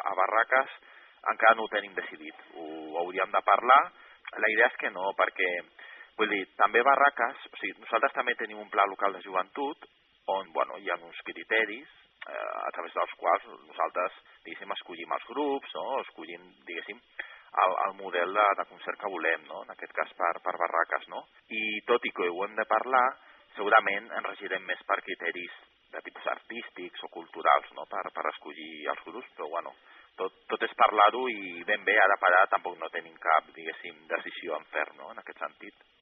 a Barraques encara no ho tenim decidit, ho hauríem de parlar. La idea és que no, perquè, vull dir, també Barraques, o sigui, nosaltres també tenim un pla local de joventut on, bueno, hi ha uns criteris a través dels quals nosaltres, diguéssim, escollim els grups, no? Escollim, diguéssim, el model de concert que volem, no? En aquest cas per Barraques, no? I tot i que ho hem de parlar, segurament ens regirem més per criteris de tipus artístics o culturals, no? Per escollir els grups, però bueno, tot és parlar-ho i ben bé, ara per ara tampoc no tenim cap, diguéssim, decisió en ferm, no? En aquest sentit.